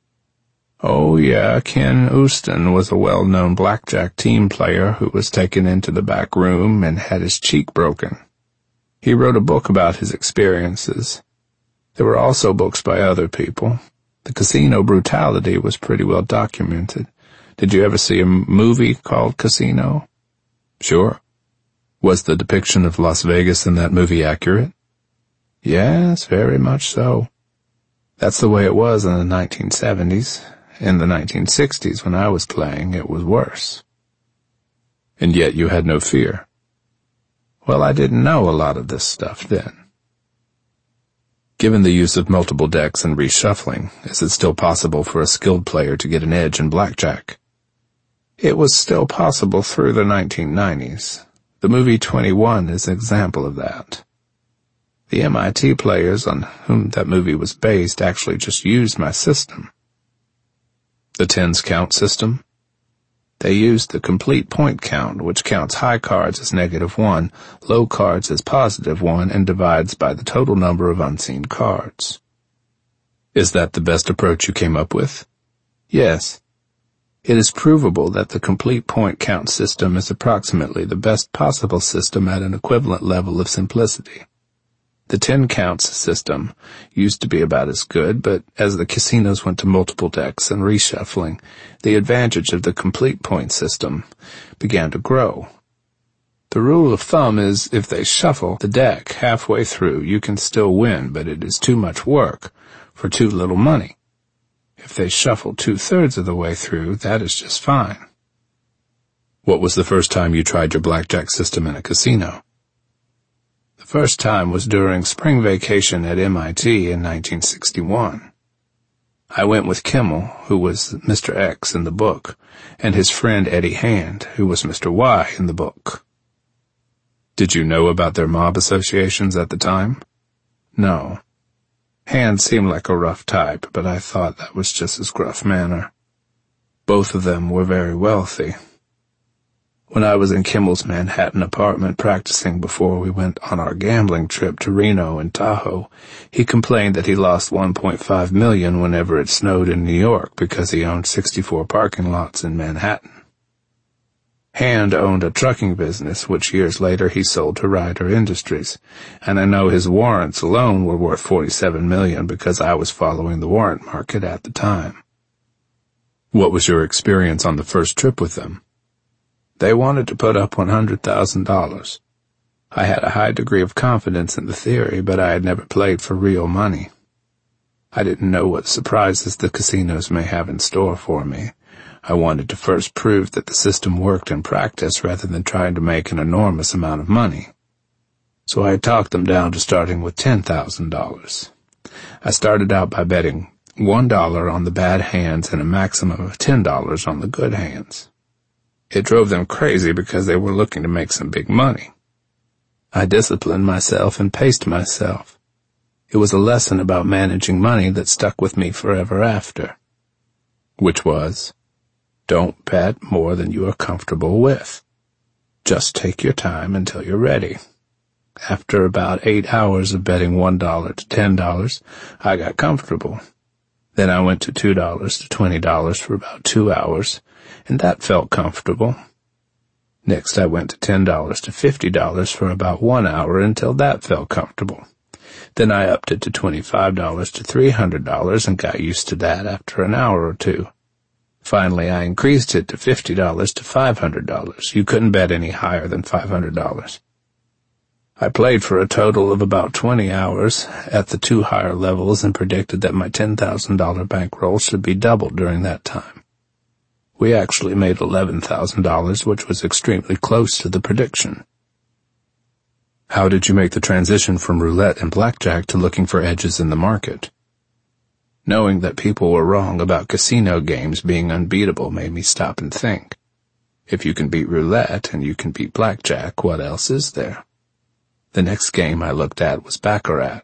Oh, yeah, Ken Houston was a well-known blackjack team player who was taken into the back room and had his cheek broken. He wrote a book about his experiences. There were also books by other people. The casino brutality was pretty well documented. Did you ever see a movie called Casino? Sure. Was the depiction of Las Vegas in that movie accurate? Yes, very much so. That's the way it was in the nineteen seventies. In the nineteen sixties, when I was playing, it was worse. And yet you had no fear. Well, I didn't know a lot of this stuff then. Given the use of multiple decks and reshuffling, is it still possible for a skilled player to get an edge in blackjack? It was still possible through the nineteen nineties. The movie twenty-one is an example of that. The M I T players on whom that movie was based actually just used my system. The tens count system? They used the complete point count, which counts high cards as negative one, low cards as positive one, and divides by the total number of unseen cards. Is that the best approach you came up with? Yes. It is provable that the complete point count system is approximately the best possible system at an equivalent level of simplicity. The ten counts system used to be about as good, but as the casinos went to multiple decks and reshuffling, the advantage of the complete point system began to grow. The rule of thumb is if they shuffle the deck halfway through, you can still win, but it is too much work for too little money. If they shuffle two-thirds of the way through, that is just fine. What was the first time you tried your blackjack system in a casino? The first time was during spring vacation at M I T in nineteen sixty-one. I went with Kimmel, who was Mister X in the book, and his friend Eddie Hand, who was Mister Y in the book. Did you know about their mob associations at the time? No. Hand seemed like a rough type, but I thought that was just his gruff manner. Both of them were very wealthy. When I was in Kimmel's Manhattan apartment practicing before we went on our gambling trip to Reno and Tahoe, he complained that he lost one point five million dollars whenever it snowed in New York because he owned sixty-four parking lots in Manhattan. Hand owned a trucking business, which years later he sold to Ryder Industries, and I know his warrants alone were worth forty-seven million dollars because I was following the warrant market at the time. What was your experience on the first trip with them? They wanted to put up one hundred thousand dollars. I had a high degree of confidence in the theory, but I had never played for real money. I didn't know what surprises the casinos may have in store for me. I wanted to first prove that the system worked in practice rather than trying to make an enormous amount of money. So I talked them down to starting with ten thousand dollars. I started out by betting one dollar on the bad hands and a maximum of ten dollars on the good hands. It drove them crazy because they were looking to make some big money. I disciplined myself and paced myself. It was a lesson about managing money that stuck with me forever after. Which was, don't bet more than you are comfortable with. Just take your time until you're ready. After about eight hours of betting one dollar to ten dollars, I got comfortable. Then I went to two dollars to twenty dollars for about two hours, and that felt comfortable. Next I went to ten dollars to fifty dollars for about one hour until that felt comfortable. Then I upped it to twenty-five dollars to three hundred dollars and got used to that after an hour or two. Finally, I increased it to fifty dollars to five hundred dollars. You couldn't bet any higher than five hundred dollars. I played for a total of about twenty hours at the two higher levels and predicted that my ten thousand dollars bankroll should be doubled during that time. We actually made eleven thousand dollars, which was extremely close to the prediction. How did you make the transition from roulette and blackjack to looking for edges in the market? Knowing that people were wrong about casino games being unbeatable made me stop and think. If you can beat roulette and you can beat blackjack, what else is there? The next game I looked at was baccarat.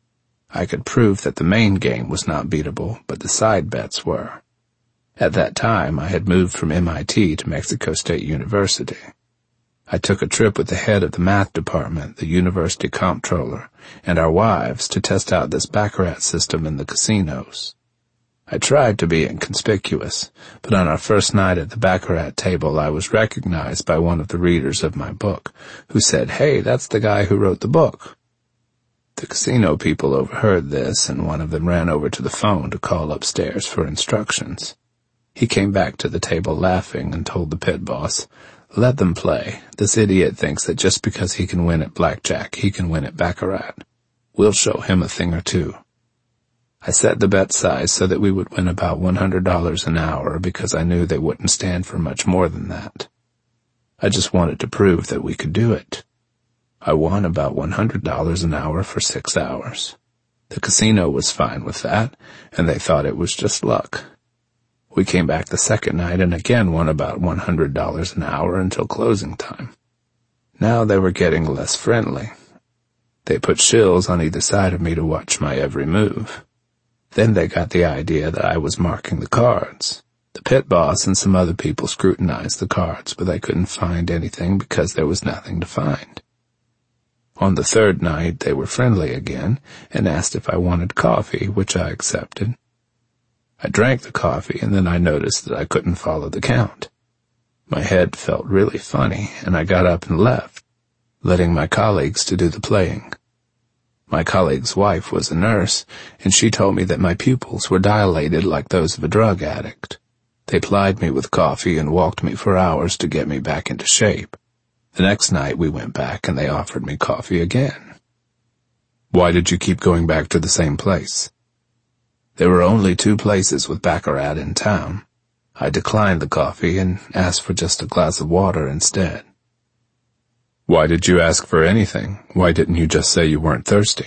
I could prove that the main game was not beatable, but the side bets were. At that time, I had moved from M I T to Mexico State University. I took a trip with the head of the math department, the university comptroller, and our wives to test out this baccarat system in the casinos. I tried to be inconspicuous, but on our first night at the baccarat table, I was recognized by one of the readers of my book, who said, "Hey, that's the guy who wrote the book." The casino people overheard this, and one of them ran over to the phone to call upstairs for instructions. He came back to the table laughing and told the pit boss, "Let them play. This idiot thinks that just because he can win at blackjack, he can win at baccarat. We'll show him a thing or two." I set the bet size so that we would win about one hundred dollars an hour because I knew they wouldn't stand for much more than that. I just wanted to prove that we could do it. I won about one hundred dollars an hour for six hours. The casino was fine with that, and they thought it was just luck. We came back the second night and again won about one hundred dollars an hour until closing time. Now they were getting less friendly. They put shills on either side of me to watch my every move. Then they got the idea that I was marking the cards. The pit boss and some other people scrutinized the cards, but they couldn't find anything because there was nothing to find. On the third night, they were friendly again and asked if I wanted coffee, which I accepted. I drank the coffee, and then I noticed that I couldn't follow the count. My head felt really funny, and I got up and left, letting my colleagues to do the playing. My colleague's wife was a nurse, and she told me that my pupils were dilated like those of a drug addict. They plied me with coffee and walked me for hours to get me back into shape. The next night we went back, and they offered me coffee again. Why did you keep going back to the same place? There were only two places with baccarat in town. I declined the coffee and asked for just a glass of water instead. Why did you ask for anything? Why didn't you just say you weren't thirsty?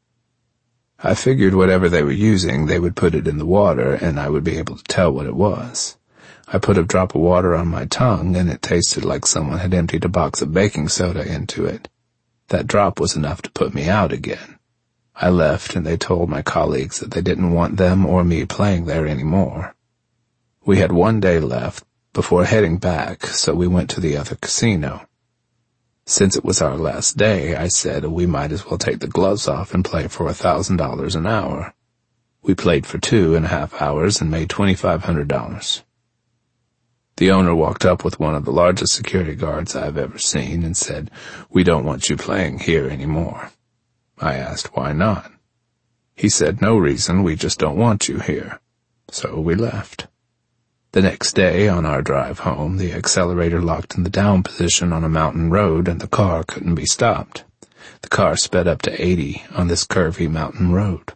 I figured whatever they were using, they would put it in the water and I would be able to tell what it was. I put a drop of water on my tongue and it tasted like someone had emptied a box of baking soda into it. That drop was enough to put me out again. I left and they told my colleagues that they didn't want them or me playing there anymore. We had one day left before heading back, so we went to the other casino. Since it was our last day, I said we might as well take the gloves off and play for a thousand dollars an hour. We played for two and a half hours and made twenty-five hundred dollars. The owner walked up with one of the largest security guards I've ever seen and said, "We don't want you playing here anymore." I asked why not. He said, "No reason, we just don't want you here." So we left. The next day, on our drive home, the accelerator locked in the down position on a mountain road and the car couldn't be stopped. The car sped up to eighty on this curvy mountain road.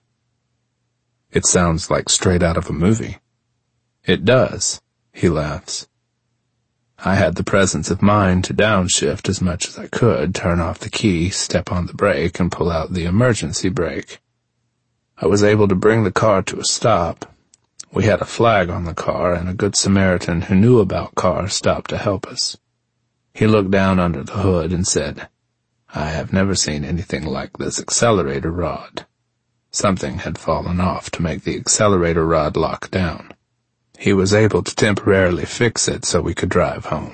It sounds like straight out of a movie. It does, he laughs. I had the presence of mind to downshift as much as I could, turn off the key, step on the brake, and pull out the emergency brake. I was able to bring the car to a stop. We had a flag on the car, and a good Samaritan who knew about cars stopped to help us. He looked down under the hood and said, "I have never seen anything like this accelerator rod." Something had fallen off to make the accelerator rod lock down. He was able to temporarily fix it so we could drive home.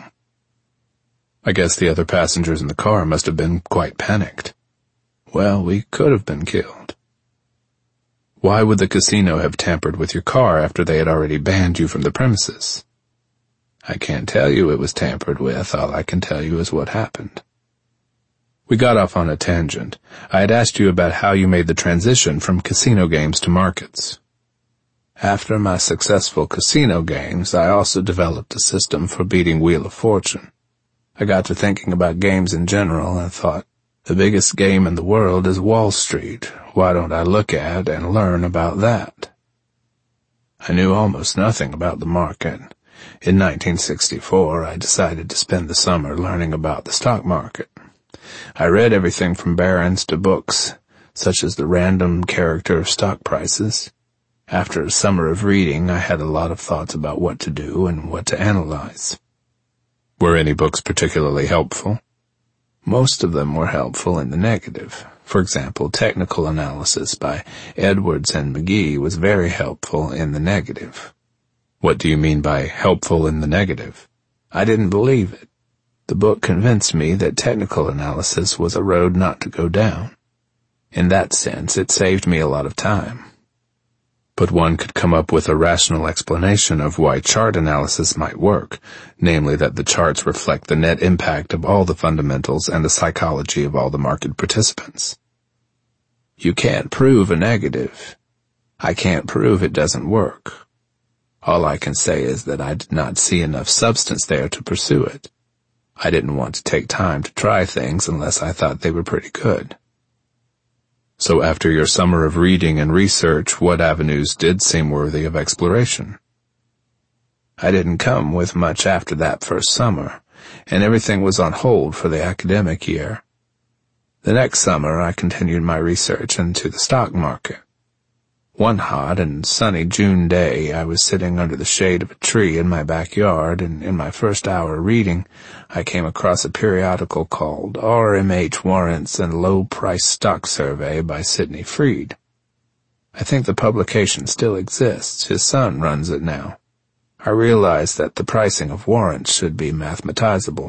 I guess the other passengers in the car must have been quite panicked. Well, we could have been killed. Why would the casino have tampered with your car after they had already banned you from the premises? I can't tell you it was tampered with. All I can tell you is what happened. We got off on a tangent. I had asked you about how you made the transition from casino games to markets. After my successful casino games, I also developed a system for beating Wheel of Fortune. I got to thinking about games in general and thought, the biggest game in the world is Wall Street. Why don't I look at and learn about that? I knew almost nothing about the market. In nineteen sixty-four, I decided to spend the summer learning about the stock market. I read everything from Barron's to books, such as The Random Character of Stock Prices. After a summer of reading, I had a lot of thoughts about what to do and what to analyze. Were any books particularly helpful? Most of them were helpful in the negative. For example, Technical Analysis by Edwards and McGee was very helpful in the negative. What do you mean by helpful in the negative? I didn't believe it. The book convinced me that technical analysis was a road not to go down. In that sense, it saved me a lot of time. But one could come up with a rational explanation of why chart analysis might work, namely that the charts reflect the net impact of all the fundamentals and the psychology of all the market participants. You can't prove a negative. I can't prove it doesn't work. All I can say is that I did not see enough substance there to pursue it. I didn't want to take time to try things unless I thought they were pretty good. So after your summer of reading and research, what avenues did seem worthy of exploration? I didn't come with much after that first summer, and everything was on hold for the academic year. The next summer, I continued my research into the stock market. One hot and sunny June day, I was sitting under the shade of a tree in my backyard, and in my first hour reading, I came across a periodical called R M H Warrants and Low Price Stock Survey by Sidney Freed. I think the publication still exists. His son runs it now. I realized that the pricing of warrants should be mathematizable.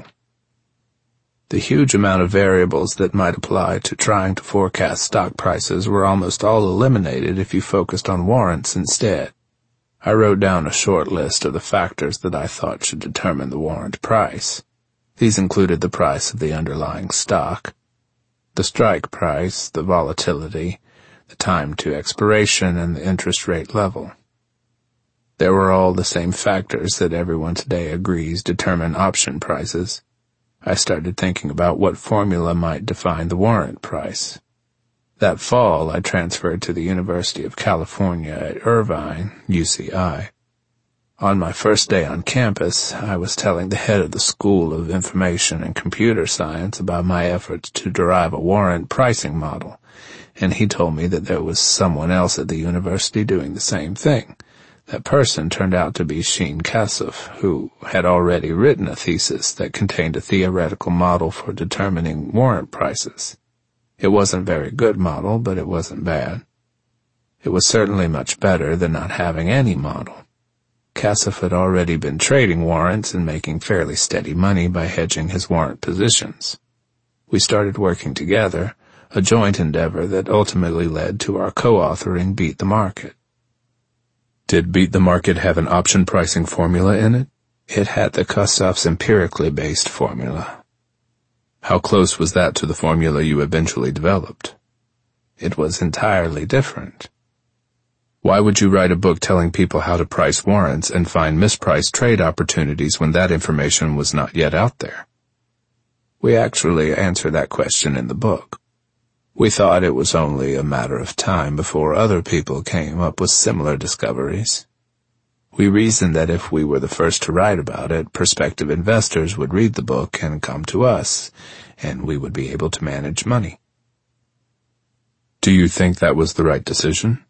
The huge amount of variables that might apply to trying to forecast stock prices were almost all eliminated if you focused on warrants instead. I wrote down a short list of the factors that I thought should determine the warrant price. These included the price of the underlying stock, the strike price, the volatility, the time to expiration, and the interest rate level. They were all the same factors that everyone today agrees determine option prices. I started thinking about what formula might define the warrant price. That fall, I transferred to the University of California at Irvine, U C I. On my first day on campus, I was telling the head of the School of Information and Computer Science about my efforts to derive a warrant pricing model, and he told me that there was someone else at the university doing the same thing. That person turned out to be Sheen Kassouf, who had already written a thesis that contained a theoretical model for determining warrant prices. It wasn't a very good model, but it wasn't bad. It was certainly much better than not having any model. Kassouf had already been trading warrants and making fairly steady money by hedging his warrant positions. We started working together, a joint endeavor that ultimately led to our co-authoring Beat the Market. Did Beat the Market have an option pricing formula in it? It had the Kassouf's empirically based formula. How close was that to the formula you eventually developed? It was entirely different. Why would you write a book telling people how to price warrants and find mispriced trade opportunities when that information was not yet out there? We actually answer that question in the book. We thought it was only a matter of time before other people came up with similar discoveries. We reasoned that if we were the first to write about it, prospective investors would read the book and come to us, and we would be able to manage money. Do you think that was the right decision?